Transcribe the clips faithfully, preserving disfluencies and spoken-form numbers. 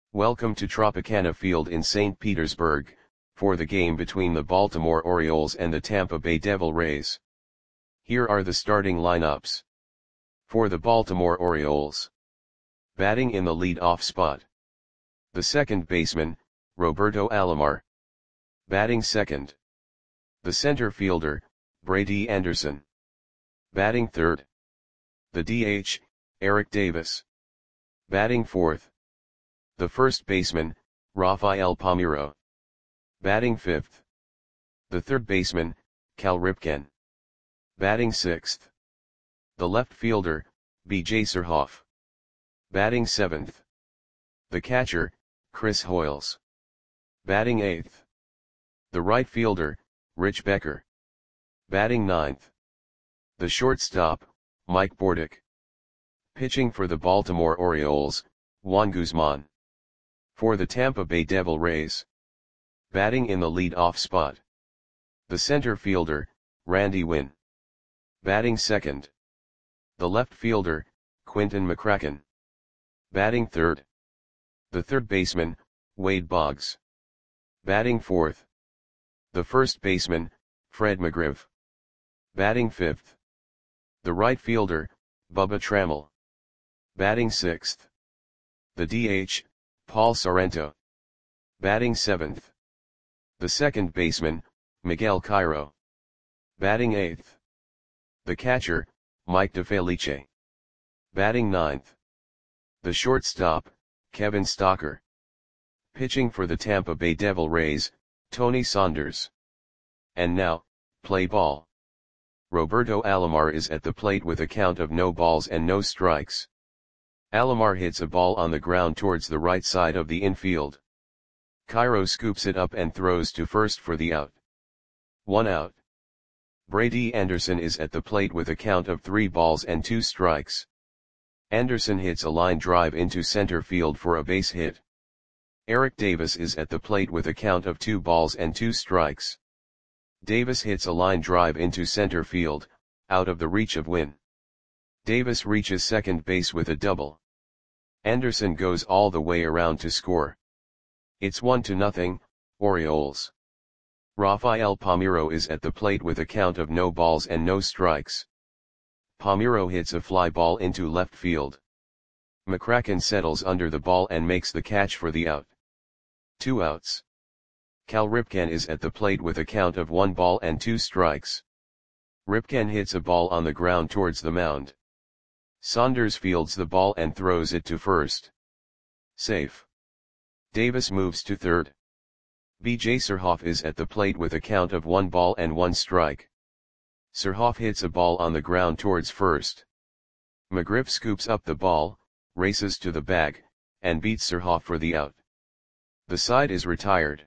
Welcome to Tropicana Field in Saint Petersburg, for the game between the Baltimore Orioles and the Tampa Bay Devil Rays. Here are the starting lineups. For the Baltimore Orioles. Batting in the lead-off spot. The second baseman, Roberto Alomar. Batting second. The center fielder, Brady Anderson. Batting third. The D H, Eric Davis. Batting fourth. The first baseman, Rafael Palmeiro. Batting fifth. The third baseman, Cal Ripken. Batting sixth. The left fielder, B J Surhoff. Batting seventh. The catcher, Chris Hoiles. Batting eighth. The right fielder, Rich Becker. Batting ninth. The shortstop, Mike Bordick. Pitching for the Baltimore Orioles, Juan Guzman. For the Tampa Bay Devil Rays. Batting in the lead-off spot. The center fielder, Randy Winn. Batting second. The left fielder, Quinton McCracken. Batting third. The third baseman, Wade Boggs. Batting fourth. The first baseman, Fred McGriff. Batting fifth. The right fielder, Bubba Trammell. Batting sixth. The D H, Paul Sorrento. Batting seventh. The second baseman, Miguel Cairo. Batting eighth. The catcher, Mike DeFelice. Batting ninth. The shortstop, Kevin Stocker. Pitching for the Tampa Bay Devil Rays, Tony Saunders. And now, play ball. Roberto Alomar is at the plate with a count of no balls and no strikes. Alomar hits a ball on the ground towards the right side of the infield. Cairo scoops it up and throws to first for the out. One out. Brady Anderson is at the plate with a count of three balls and two strikes. Anderson hits a line drive into center field for a base hit. Eric Davis is at the plate with a count of two balls and two strikes. Davis hits a line drive into center field, out of the reach of Winn. Davis reaches second base with a double. Anderson goes all the way around to score. It's one to nothing, Orioles. Rafael Palmeiro is at the plate with a count of no balls and no strikes. Palmeiro hits a fly ball into left field. McCracken settles under the ball and makes the catch for the out. Two outs. Cal Ripken is at the plate with a count of one ball and two strikes. Ripken hits a ball on the ground towards the mound. Saunders fields the ball and throws it to first. Safe. Davis moves to third. B J Surhoff is at the plate with a count of one ball and one strike. Surhoff hits a ball on the ground towards first. McGriff scoops up the ball, races to the bag, and beats Surhoff for the out. The side is retired.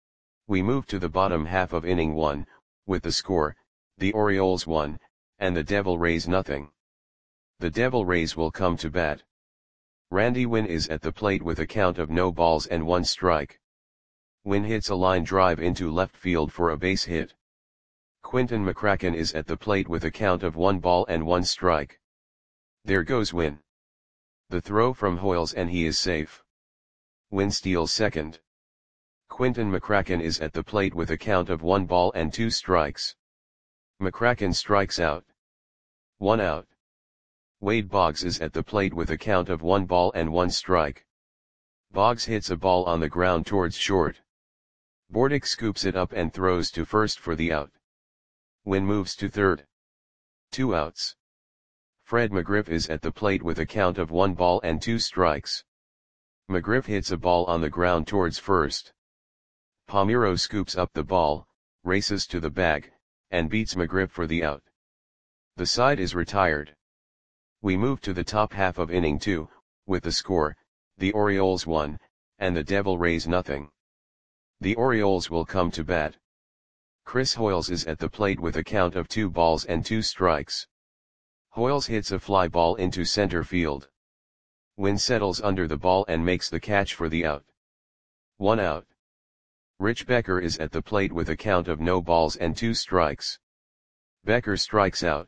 We move to the bottom half of inning one, with the score, the Orioles one, and the Devil Rays nothing. The Devil Rays will come to bat. Randy Winn is at the plate with a count of no balls and one strike. Winn hits a line drive into left field for a base hit. Quinton McCracken is at the plate with a count of one ball and one strike. There goes Winn. The throw from Hoiles and he is safe. Winn steals second. Quinton McCracken is at the plate with a count of one ball and two strikes. McCracken strikes out. One out. Wade Boggs is at the plate with a count of one ball and one strike. Boggs hits a ball on the ground towards short. Bordick scoops it up and throws to first for the out. Winn moves to third. Two outs. Fred McGriff is at the plate with a count of one ball and two strikes. McGriff hits a ball on the ground towards first. Palmeiro scoops up the ball, races to the bag, and beats McGriff for the out. The side is retired. We move to the top half of inning two, with the score, the Orioles one, and the Devil Rays nothing. The Orioles will come to bat. Chris Hoiles is at the plate with a count of two balls and two strikes. Hoiles hits a fly ball into center field. Winn settles under the ball and makes the catch for the out. One out. Rich Becker is at the plate with a count of no balls and two strikes. Becker strikes out.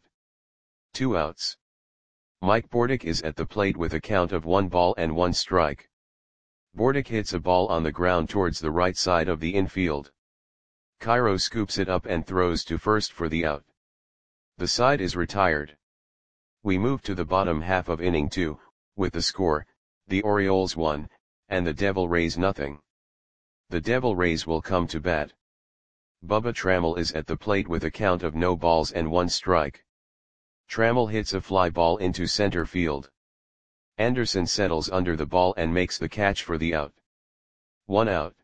Two outs. Mike Bordick is at the plate with a count of one ball and one strike. Bordick hits a ball on the ground towards the right side of the infield. Cairo scoops it up and throws to first for the out. The side is retired. We move to the bottom half of inning two, with the score, the Orioles one, and the Devil Rays nothing. The Devil Rays will come to bat. Bubba Trammell is at the plate with a count of no balls and one strike. Trammell hits a fly ball into center field. Anderson settles under the ball and makes the catch for the out. One out.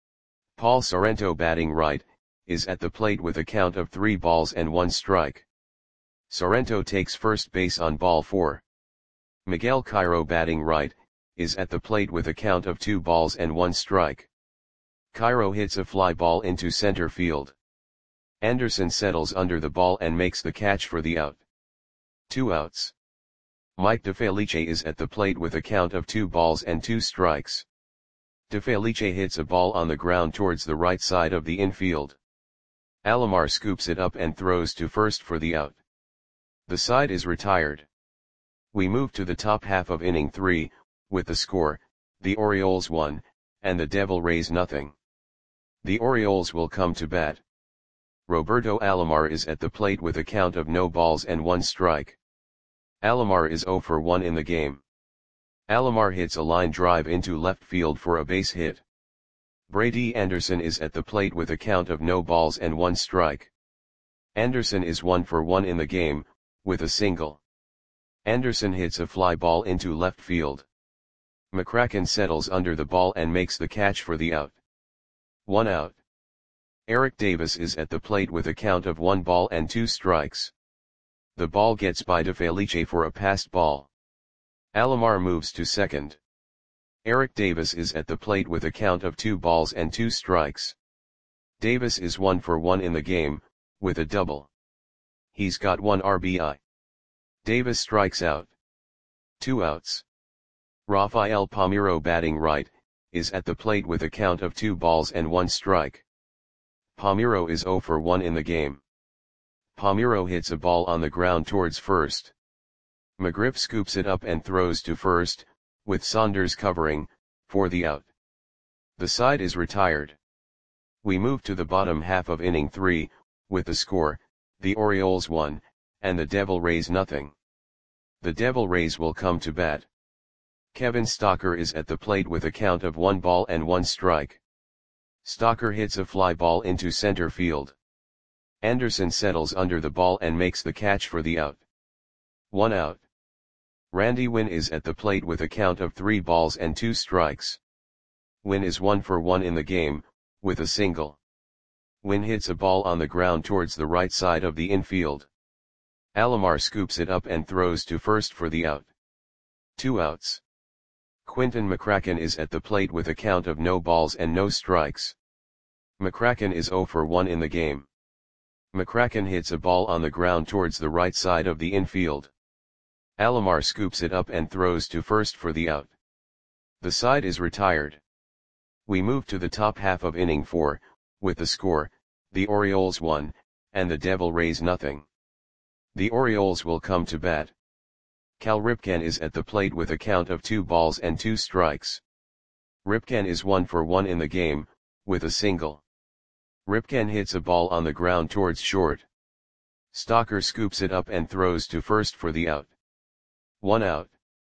Paul Sorrento, batting right, is at the plate with a count of three balls and one strike. Sorrento takes first base on ball four. Miguel Cairo, batting right, is at the plate with a count of two balls and one strike. Cairo hits a fly ball into center field. Anderson settles under the ball and makes the catch for the out. Two outs. Mike DeFelice is at the plate with a count of two balls and two strikes. DeFelice hits a ball on the ground towards the right side of the infield. Alomar scoops it up and throws to first for the out. The side is retired. We move to the top half of inning three, with the score, the Orioles one, and the Devil Rays nothing. The Orioles will come to bat. Roberto Alomar is at the plate with a count of no balls and one strike. Alomar is zero for one in the game. Alomar hits a line drive into left field for a base hit. Brady Anderson is at the plate with a count of no balls and one strike. Anderson is one for one in the game, with a single. Anderson hits a fly ball into left field. McCracken settles under the ball and makes the catch for the out. One out. Eric Davis is at the plate with a count of one ball and two strikes. The ball gets by DeFelice for a passed ball. Alomar moves to second. Eric Davis is at the plate with a count of two balls and two strikes. Davis is one for one in the game, with a double. He's got one R B I. Davis strikes out. Two outs. Rafael Palmeiro, batting right, is at the plate with a count of two balls and one strike. Palmeiro is zero for one in the game. Palmeiro hits a ball on the ground towards first. McGriff scoops it up and throws to first, with Saunders covering, for the out. The side is retired. We move to the bottom half of inning three, with the score, the Orioles one, and the Devil Rays nothing. The Devil Rays will come to bat. Kevin Stocker is at the plate with a count of one ball and one strike. Stocker hits a fly ball into center field. Anderson settles under the ball and makes the catch for the out. One out. Randy Winn is at the plate with a count of three balls and two strikes. Winn is one for one in the game, with a single. Winn hits a ball on the ground towards the right side of the infield. Alomar scoops it up and throws to first for the out. Two outs. Quinton McCracken is at the plate with a count of no balls and no strikes. McCracken is zero for one in the game. McCracken hits a ball on the ground towards the right side of the infield. Alomar scoops it up and throws to first for the out. The side is retired. We move to the top half of inning four, with the score, the Orioles one, and the Devil Rays nothing. The Orioles will come to bat. Cal Ripken is at the plate with a count of two balls and two strikes. Ripken is one for one in the game, with a single. Ripken hits a ball on the ground towards short. Stocker scoops it up and throws to first for the out. One out.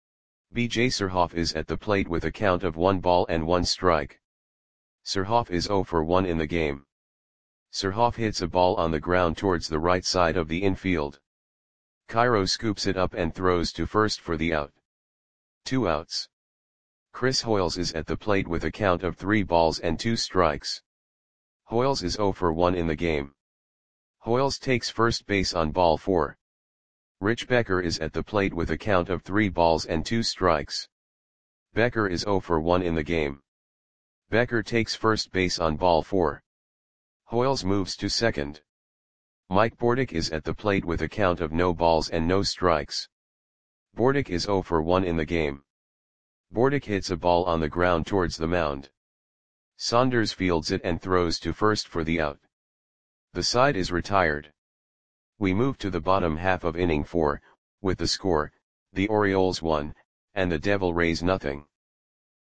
B J Surhoff is at the plate with a count of one ball and one strike. Surhoff is zero for one in the game. Surhoff hits a ball on the ground towards the right side of the infield. Cairo scoops it up and throws to first for the out. Two outs. Chris Hoiles is at the plate with a count of three balls and two strikes. Hoiles is zero for one in the game. Hoiles takes first base on ball four. Rich Becker is at the plate with a count of three balls and two strikes. Becker is zero for one in the game. Becker takes first base on ball four. Hoiles moves to second. Mike Bordick is at the plate with a count of no balls and no strikes. Bordick is zero for one in the game. Bordick hits a ball on the ground towards the mound. Saunders fields it and throws to first for the out. The side is retired. We move to the bottom half of inning four, with the score, the Orioles one, and the Devil Rays nothing.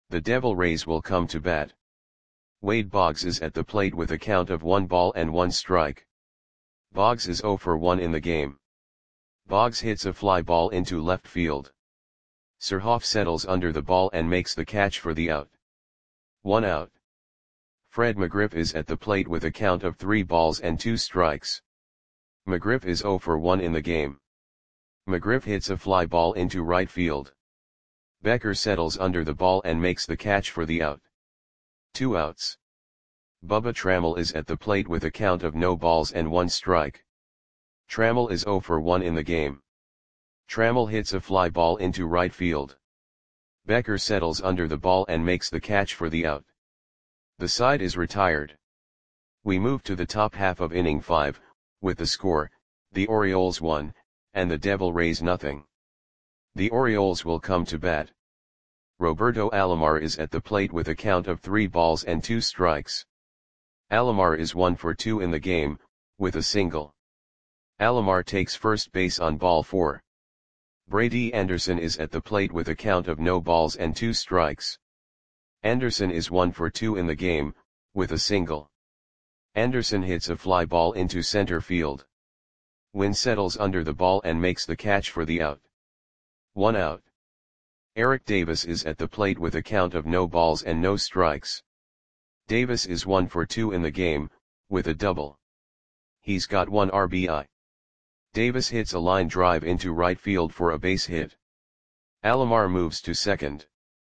The Devil Rays will come to bat. Wade Boggs is at the plate with a count of one ball and one strike. Boggs is zero for one in the game. Boggs hits a fly ball into left field. Surhoff settles under the ball and makes the catch for the out. One out. Fred McGriff is at the plate with a count of three balls and two strikes. McGriff is zero for one in the game. McGriff hits a fly ball into right field. Becker settles under the ball and makes the catch for the out. Two outs. Bubba Trammell is at the plate with a count of no balls and one strike. Trammell is zero for one in the game. Trammell hits a fly ball into right field. Becker settles under the ball and makes the catch for the out. The side is retired. We move to the top half of inning five, with the score, the Orioles one, and the Devil Rays nothing. The Orioles will come to bat. Roberto Alomar is at the plate with a count of three balls and two strikes. Alomar is one for two in the game, with a single. Alomar takes first base on ball four. Brady Anderson is at the plate with a count of no balls and two strikes. Anderson is one for two in the game, with a single. Anderson hits a fly ball into center field. Wynn settles under the ball and makes the catch for the out. One out. Eric Davis is at the plate with a count of no balls and no strikes. Davis is one for two in the game, with a double. He's got one R B I. Davis hits a line drive into right field for a base hit. Alomar moves to second.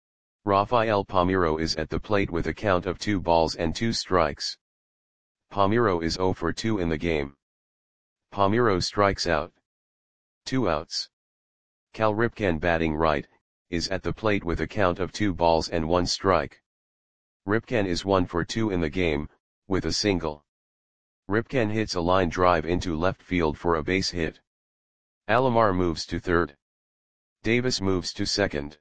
Rafael Palmeiro is at the plate with a count of two balls and two strikes. Palmeiro is zero for two in the game. Palmeiro strikes out. Two outs. Cal Ripken, batting right, is at the plate with a count of two balls and one strike. Ripken is one for two in the game, with a single. Ripken hits a line drive into left field for a base hit. Alomar moves to third. Davis moves to second.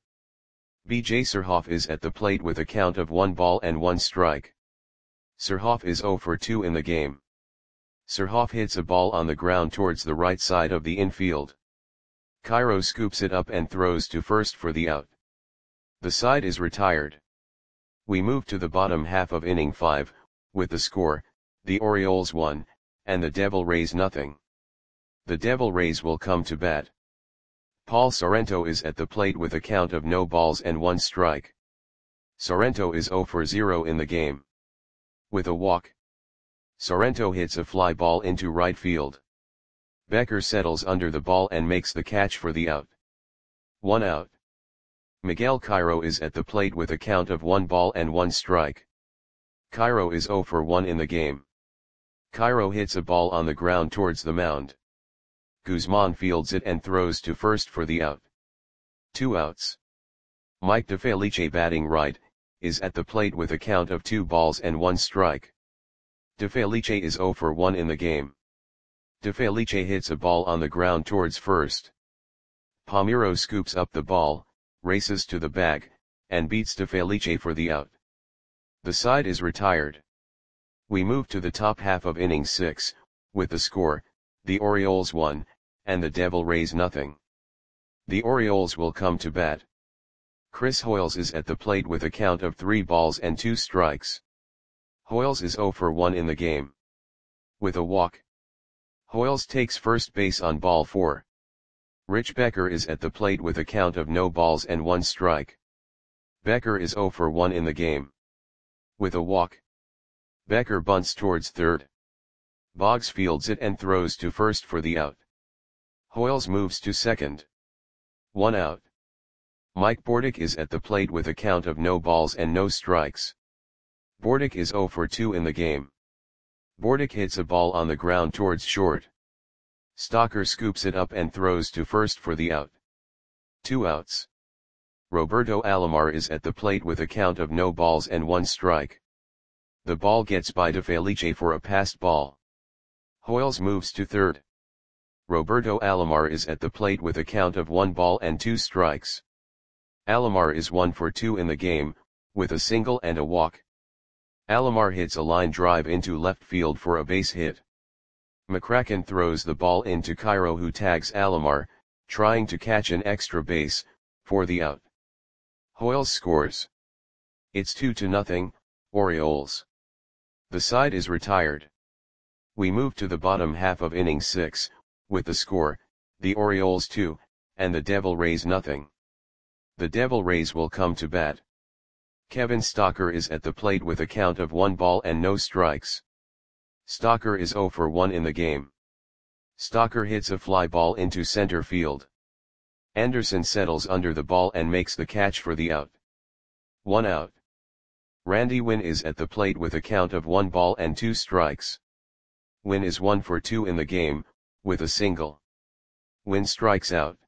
B J Surhoff is at the plate with a count of one ball and one strike. Surhoff is zero for two in the game. Surhoff hits a ball on the ground towards the right side of the infield. Cairo scoops it up and throws to first for the out. The side is retired. We move to the bottom half of inning five, with the score, the Orioles one, and the Devil Rays nothing. The Devil Rays will come to bat. Paul Sorrento is at the plate with a count of no balls and one strike. Sorrento is zero for zero in the game. With a walk. Sorrento hits a fly ball into right field. Becker settles under the ball and makes the catch for the out. One out. Miguel Cairo is at the plate with a count of one ball and one strike. Cairo is zero for one in the game. Cairo hits a ball on the ground towards the mound. Guzman fields it and throws to first for the out. Two outs. Mike DeFelice, batting right, is at the plate with a count of two balls and one strike. DeFelice is zero for one in the game. DeFelice hits a ball on the ground towards first. Palmeiro scoops up the ball, races to the bag, and beats DeFelice for the out. The side is retired. We move to the top half of inning six, with the score, the Orioles one, and the Devil Rays nothing. The Orioles will come to bat. Chris Hoiles is at the plate with a count of three balls and two strikes. Hoiles is zero for one in the game. With a walk. Hoiles takes first base on ball four. Rich Becker is at the plate with a count of no balls and one strike. Becker is zero for one in the game. With a walk. Becker bunts towards third. Boggs fields it and throws to first for the out. Hoiles moves to second. One out. Mike Bordick is at the plate with a count of no balls and no strikes. Bordick is zero for two in the game. Bordick hits a ball on the ground towards short. Stocker scoops it up and throws to first for the out. Two outs. Roberto Alomar is at the plate with a count of no balls and one strike. The ball gets by DeFelice for a passed ball. Hoiles moves to third. Roberto Alomar is at the plate with a count of one ball and two strikes. Alomar is one for two in the game, with a single and a walk. Alomar hits a line drive into left field for a base hit. McCracken throws the ball into Cairo, who tags Alomar, trying to catch an extra base, for the out. Hoiles scores. It's two to nothing, Orioles. The side is retired. We move to the bottom half of inning six, with the score, the Orioles two, and the Devil Rays nothing. The Devil Rays will come to bat. Kevin Stocker is at the plate with a count of one ball and no strikes. Stocker is zero for one in the game. Stocker hits a fly ball into center field. Anderson settles under the ball and makes the catch for the out. One out. Randy Winn is at the plate with a count of one ball and two strikes. Winn is one for two in the game, with a single. Winn strikes out.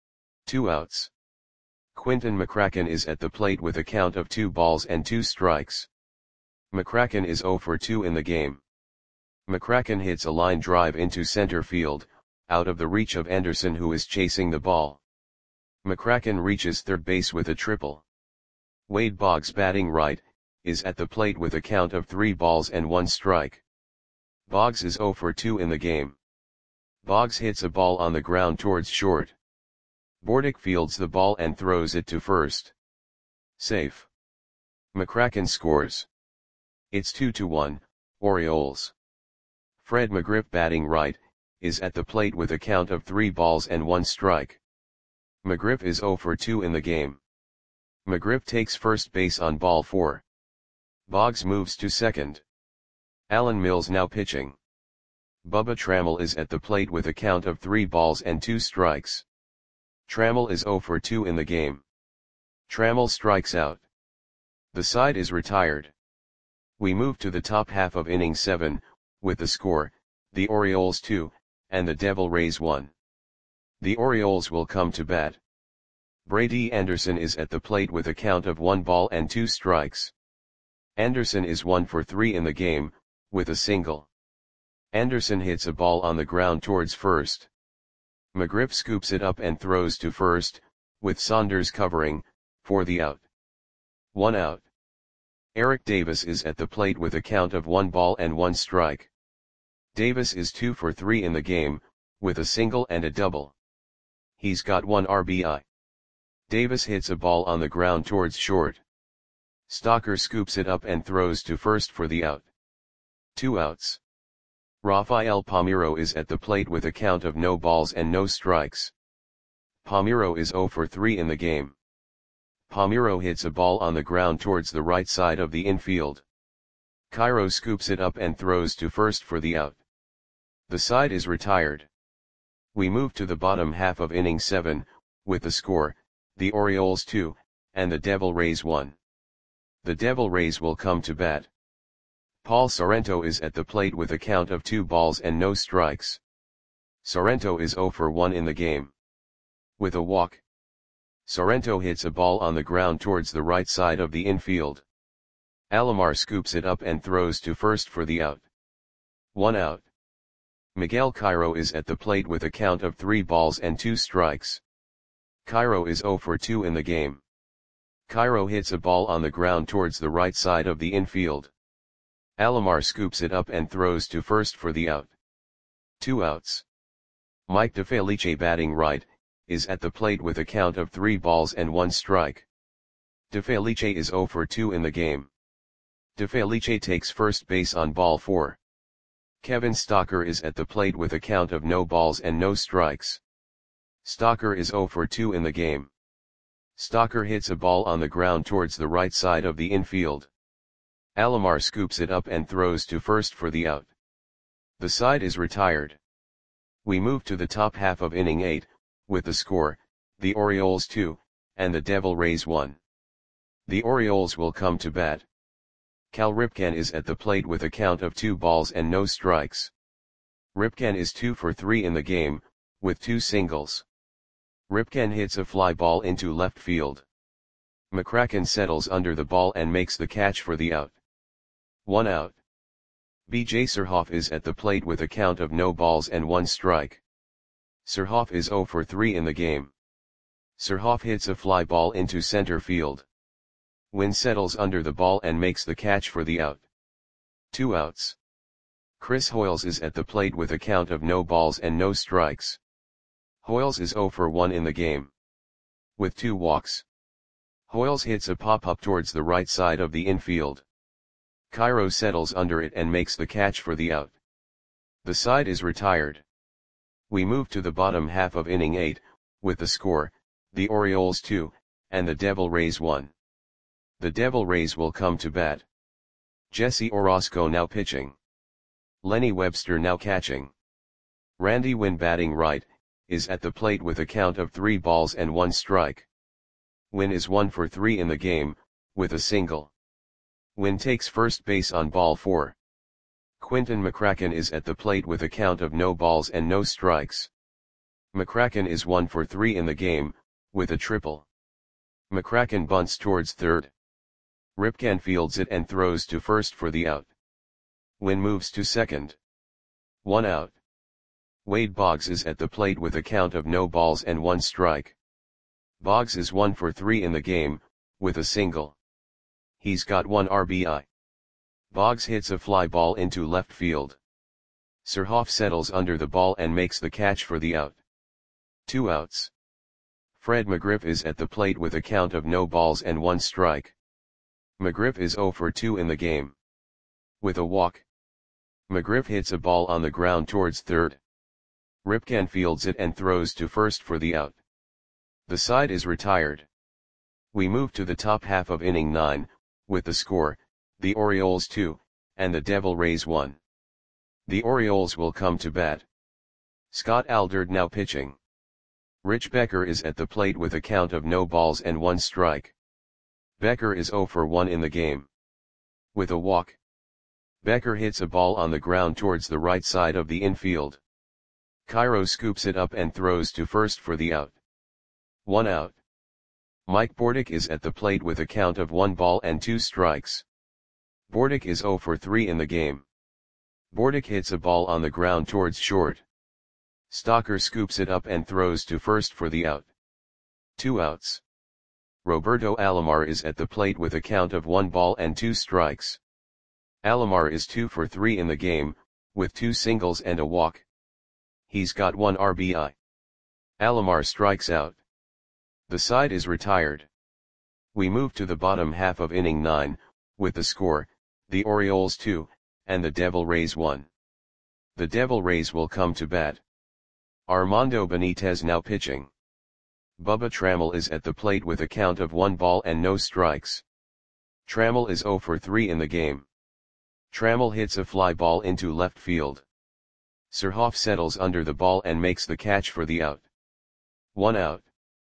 Two outs. Quinton McCracken is at the plate with a count of two balls and two strikes. McCracken is zero for two in the game. McCracken hits a line drive into center field, out of the reach of Anderson, who is chasing the ball. McCracken reaches third base with a triple. Wade Boggs, batting right, is at the plate with a count of three balls and one strike. Boggs is zero for two in the game. Boggs hits a ball on the ground towards short. Bordick fields the ball and throws it to first. Safe. McCracken scores. It's two to one, Orioles. Fred McGriff, batting right, is at the plate with a count of three balls and one strike. McGriff is zero for two in the game. McGriff takes first base on ball four. Boggs moves to second. Alan Mills now pitching. Bubba Trammell is at the plate with a count of three balls and two strikes. Trammell is zero for two in the game. Trammell strikes out. The side is retired. We move to the top half of inning seven, with the score, the Orioles two, and the Devil Rays one. The Orioles will come to bat. Brady Anderson is at the plate with a count of one ball and two strikes. Anderson is one for three in the game, with a single. Anderson hits a ball on the ground towards first. McGriff scoops it up and throws to first, with Saunders covering, for the out. One out. Eric Davis is at the plate with a count of one ball and one strike. Davis is two for three in the game, with a single and a double. He's got one R B I. Davis hits a ball on the ground towards short. Stocker scoops it up and throws to first for the out. Two outs. Rafael Palmeiro is at the plate with a count of no balls and no strikes. Palmeiro is zero for three in the game. Palmeiro hits a ball on the ground towards the right side of the infield. Cairo scoops it up and throws to first for the out. The side is retired. We move to the bottom half of inning seven, with the score, the Orioles two, and the Devil Rays one. The Devil Rays will come to bat. Paul Sorrento is at the plate with a count of two balls and no strikes. Sorrento is zero for one in the game. With a walk. Sorrento hits a ball on the ground towards the right side of the infield. Alomar scoops it up and throws to first for the out. One out. Miguel Cairo is at the plate with a count of three balls and two strikes. Cairo is zero for two in the game. Cairo hits a ball on the ground towards the right side of the infield. Alomar scoops it up and throws to first for the out. Two outs. Mike DeFelice, batting right, is at the plate with a count of three balls and one strike. DeFelice is zero for two in the game. DeFelice takes first base on ball four. Kevin Stocker is at the plate with a count of no balls and no strikes. Stocker is zero for two in the game. Stocker hits a ball on the ground towards the right side of the infield. Alomar scoops it up and throws to first for the out. The side is retired. We move to the top half of inning eight, with the score, the Orioles two, and the Devil Rays one. The Orioles will come to bat. Cal Ripken is at the plate with a count of two balls and no strikes. Ripken is two for three in the game, with two singles. Ripken hits a fly ball into left field. McCracken settles under the ball and makes the catch for the out. One out. B J Surhoff is at the plate with a count of no balls and one strike. Surhoff is zero for three in the game. Surhoff hits a fly ball into center field. Winn settles under the ball and makes the catch for the out. Two outs. Chris Hoiles is at the plate with a count of no balls and no strikes. Hoiles is zero for one in the game. With two walks. Hoyles hits a pop-up towards the right side of the infield. Cairo settles under it and makes the catch for the out. The side is retired. We move to the bottom half of inning eight, with the score, the Orioles two, and the Devil Rays one. The Devil Rays will come to bat. Jesse Orosco now pitching. Lenny Webster now catching. Randy Winn batting right, is at the plate with a count of three balls and one strike. Winn is one for three in the game, with a single. Winn takes first base on ball four. Quinton McCracken is at the plate with a count of no balls and no strikes. McCracken is one for three in the game, with a triple. McCracken bunts towards third. Ripken fields it and throws to first for the out. Winn moves to second. One out. Wade Boggs is at the plate with a count of no balls and one strike. Boggs is one for three in the game, with a single. He's got one R B I. Boggs hits a fly ball into left field. Surhoff settles under the ball and makes the catch for the out. Two outs. Fred McGriff is at the plate with a count of no balls and one strike. McGriff is zero for two in the game. With a walk. McGriff hits a ball on the ground towards third. Ripken fields it and throws to first for the out. The side is retired. We move to the top half of inning nine, with the score, the Orioles two, and the Devil Rays one. The Orioles will come to bat. Scott Aldred now pitching. Rich Becker is at the plate with a count of no balls and one strike. Becker is zero for one in the game. With a walk. Becker hits a ball on the ground towards the right side of the infield. Cairo scoops it up and throws to first for the out. One out. Mike Bordick is at the plate with a count of one ball and two strikes. Bordick is zero for three in the game. Bordick hits a ball on the ground towards short. Stocker scoops it up and throws to first for the out. Two outs. Roberto Alomar is at the plate with a count of one ball and two strikes. Alomar is two for three in the game, with two singles and a walk. He's got one R B I. Alomar strikes out. The side is retired. We move to the bottom half of inning nine, with the score, the Orioles two, and the Devil Rays one. The Devil Rays will come to bat. Armando Benitez now pitching. Bubba Trammell is at the plate with a count of one ball and no strikes. Trammell is zero for three in the game. Trammell hits a fly ball into left field. Surhoff settles under the ball and makes the catch for the out. One out.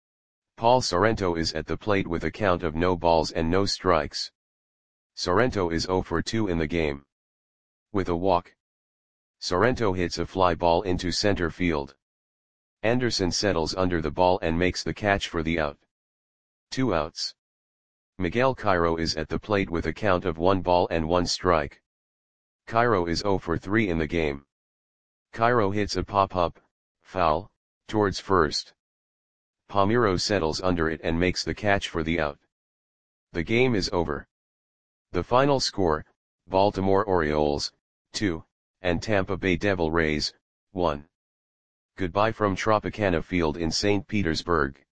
Paul Sorrento is at the plate with a count of no balls and no strikes. Sorrento is zero for two in the game. With a walk. Sorrento hits a fly ball into center field. Anderson settles under the ball and makes the catch for the out. Two outs. Miguel Cairo is at the plate with a count of one ball and one strike. Cairo is zero for three in the game. Cairo hits a pop-up, foul, towards first. Palmeiro settles under it and makes the catch for the out. The game is over. The final score, Baltimore Orioles, two, and Tampa Bay Devil Rays, one. Goodbye from Tropicana Field in Saint Petersburg.